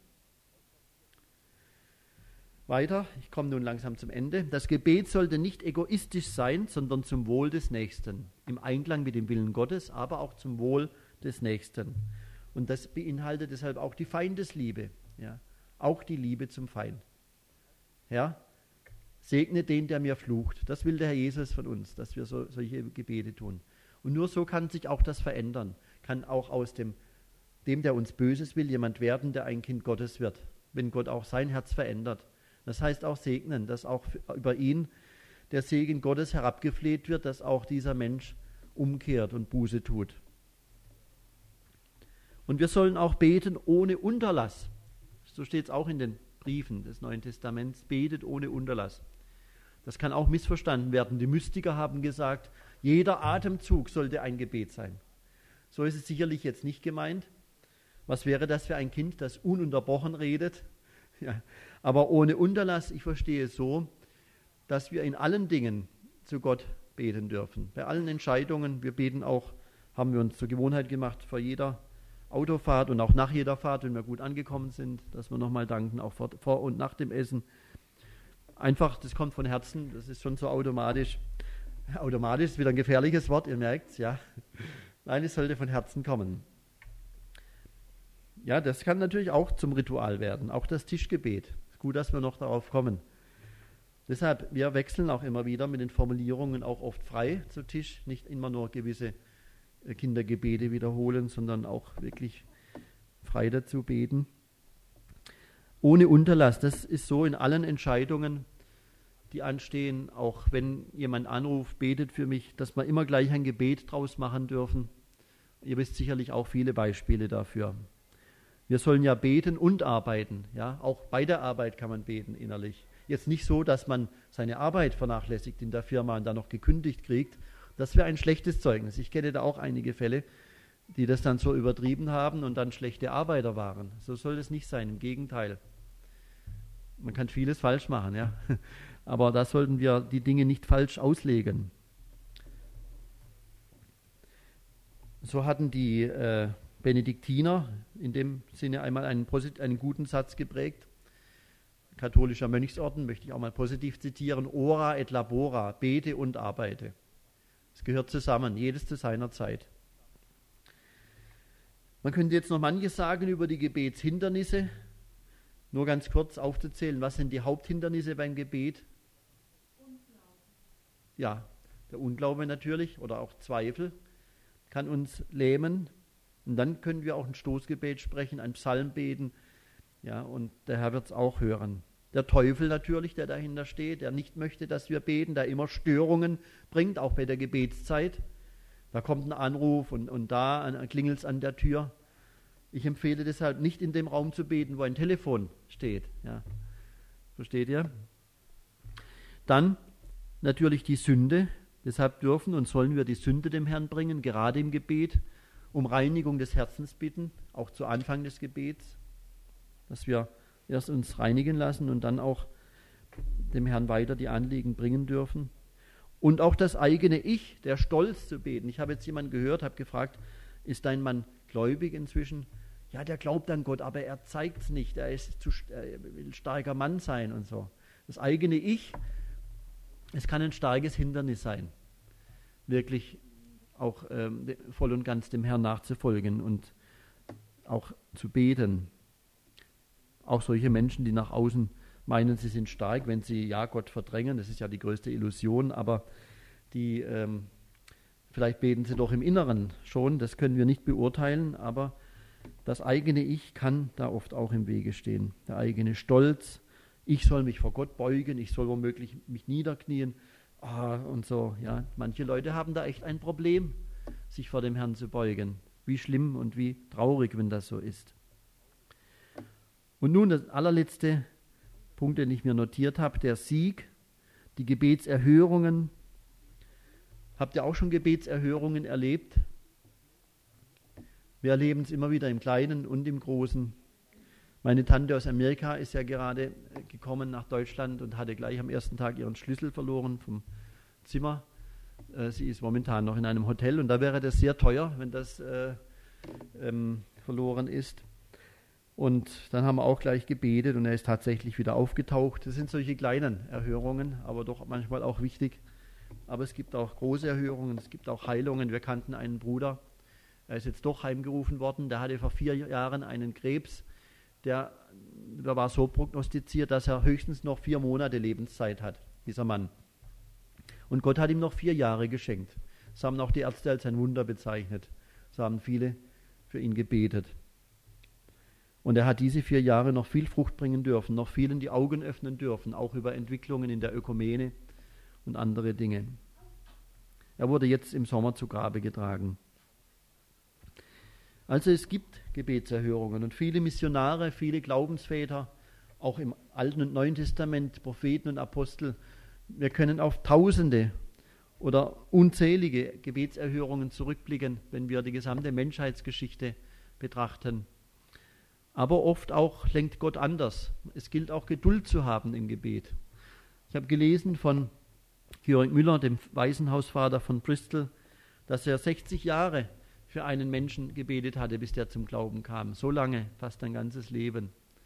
Weiter, ich komme nun langsam zum Ende. Das Gebet sollte nicht egoistisch sein, sondern zum Wohl des Nächsten, im Einklang mit dem Willen Gottes, aber auch zum Wohl des Nächsten. Und das beinhaltet deshalb auch die Feindesliebe, ja? Auch die Liebe zum Feind. Herr, segne den, der mir flucht. Das will der Herr Jesus von uns, dass wir solche Gebete tun. Und nur so kann sich auch das verändern. Kann auch aus dem, der uns Böses will, jemand werden, der ein Kind Gottes wird, wenn Gott auch sein Herz verändert. Das heißt auch segnen, dass auch über ihn der Segen Gottes herabgefleht wird, dass auch dieser Mensch umkehrt und Buße tut. Und wir sollen auch beten ohne Unterlass. So steht es auch in den Briefen des Neuen Testaments, betet ohne Unterlass. Das kann auch missverstanden werden. Die Mystiker haben gesagt, jeder Atemzug sollte ein Gebet sein. So ist es sicherlich jetzt nicht gemeint. Was wäre das für ein Kind, das ununterbrochen redet? Ja, aber ohne Unterlass, ich verstehe es so, dass wir in allen Dingen zu Gott beten dürfen. Bei allen Entscheidungen, wir beten auch, haben wir uns zur Gewohnheit gemacht, vor jeder Autofahrt und auch nach jeder Fahrt, wenn wir gut angekommen sind, dass wir nochmal danken, auch vor und nach dem Essen. Einfach, das kommt von Herzen, das ist schon so automatisch. Automatisch ist wieder ein gefährliches Wort, ihr merkt es, ja. Nein, es sollte von Herzen kommen. Ja, das kann natürlich auch zum Ritual werden, auch das Tischgebet. Ist gut, dass wir noch darauf kommen. Deshalb, wir wechseln auch immer wieder mit den Formulierungen auch oft frei zu Tisch, nicht immer nur gewisse Kindergebete wiederholen, sondern auch wirklich frei dazu beten. Ohne Unterlass, das ist so in allen Entscheidungen, die anstehen, auch wenn jemand anruft, betet für mich, dass wir immer gleich ein Gebet draus machen dürfen. Ihr wisst sicherlich auch viele Beispiele dafür. Wir sollen ja beten und arbeiten. Ja? Auch bei der Arbeit kann man beten innerlich. Jetzt nicht so, dass man seine Arbeit vernachlässigt in der Firma und dann noch gekündigt kriegt. Das wäre ein schlechtes Zeugnis. Ich kenne da auch einige Fälle, die das dann so übertrieben haben und dann schlechte Arbeiter waren. So soll es nicht sein, im Gegenteil. Man kann vieles falsch machen, ja. Aber da sollten wir die Dinge nicht falsch auslegen. So hatten die Benediktiner in dem Sinne einmal einen guten Satz geprägt. Katholischer Mönchsorden möchte ich auch mal positiv zitieren. Ora et labora, bete und arbeite. Es gehört zusammen, jedes zu seiner Zeit. Man könnte jetzt noch manches sagen über die Gebetshindernisse. Nur ganz kurz aufzuzählen, was sind die Haupthindernisse beim Gebet? Unglauben. Ja, der Unglaube natürlich oder auch Zweifel kann uns lähmen. Und dann können wir auch ein Stoßgebet sprechen, ein Psalm beten. Ja, und der Herr wird es auch hören. Der Teufel natürlich, der dahinter steht, der nicht möchte, dass wir beten, der immer Störungen bringt, auch bei der Gebetszeit. Da kommt ein Anruf und da klingelt es an der Tür. Ich empfehle deshalb nicht in dem Raum zu beten, wo ein Telefon steht. Ja. Versteht ihr? Dann natürlich die Sünde. Deshalb dürfen und sollen wir die Sünde dem Herrn bringen, gerade im Gebet, um Reinigung des Herzens bitten, auch zu Anfang des Gebets, dass wir erst uns reinigen lassen und dann auch dem Herrn weiter die Anliegen bringen dürfen. Und auch das eigene Ich, der Stolz zu beten. Ich habe jetzt jemanden gehört, habe gefragt, ist dein Mann gläubig inzwischen? Ja, der glaubt an Gott, aber er zeigt es nicht. Er will ein starker Mann sein und so. Das eigene Ich, es kann ein starkes Hindernis sein, wirklich auch voll und ganz dem Herrn nachzufolgen und auch zu beten. Auch solche Menschen, die nach außen meinen, sie sind stark, wenn sie ja Gott verdrängen, das ist ja die größte Illusion, aber die vielleicht beten sie doch im Inneren schon, das können wir nicht beurteilen, aber das eigene Ich kann da oft auch im Wege stehen. Der eigene Stolz, ich soll mich vor Gott beugen, ich soll womöglich mich niederknien und so. Ja. Manche Leute haben da echt ein Problem, sich vor dem Herrn zu beugen. Wie schlimm und wie traurig, wenn das so ist. Und nun der allerletzte Punkt, den ich mir notiert habe, der Sieg, die Gebetserhörungen. Habt ihr auch schon Gebetserhörungen erlebt? Wir erleben es immer wieder im Kleinen und im Großen. Meine Tante aus Amerika ist ja gerade gekommen nach Deutschland und hatte gleich am ersten Tag ihren Schlüssel verloren vom Zimmer. Sie ist momentan noch in einem Hotel und da wäre das sehr teuer, wenn das verloren ist. Und dann haben wir auch gleich gebetet und er ist tatsächlich wieder aufgetaucht. Das sind solche kleinen Erhörungen, aber doch manchmal auch wichtig. Aber es gibt auch große Erhörungen, es gibt auch Heilungen. Wir kannten einen Bruder, er ist jetzt doch heimgerufen worden, der hatte vor 4 Jahren einen Krebs. Der war so prognostiziert, dass er höchstens noch 4 Monate Lebenszeit hat, dieser Mann. Und Gott hat ihm noch 4 Jahre geschenkt. Das haben auch die Ärzte als ein Wunder bezeichnet. So haben viele für ihn gebetet. Und er hat diese 4 Jahre noch viel Frucht bringen dürfen, noch vielen die Augen öffnen dürfen, auch über Entwicklungen in der Ökumene und andere Dinge. Er wurde jetzt im Sommer zu Grabe getragen. Also es gibt Gebetserhörungen und viele Missionare, viele Glaubensväter, auch im Alten und Neuen Testament, Propheten und Apostel, wir können auf Tausende oder unzählige Gebetserhörungen zurückblicken, wenn wir die gesamte Menschheitsgeschichte betrachten. Aber oft auch lenkt Gott anders. Es gilt auch Geduld zu haben im Gebet. Ich habe gelesen von Georg Müller, dem Waisenhausvater von Bristol, dass er 60 Jahre für einen Menschen gebetet hatte, bis der zum Glauben kam. So lange, fast ein ganzes Leben.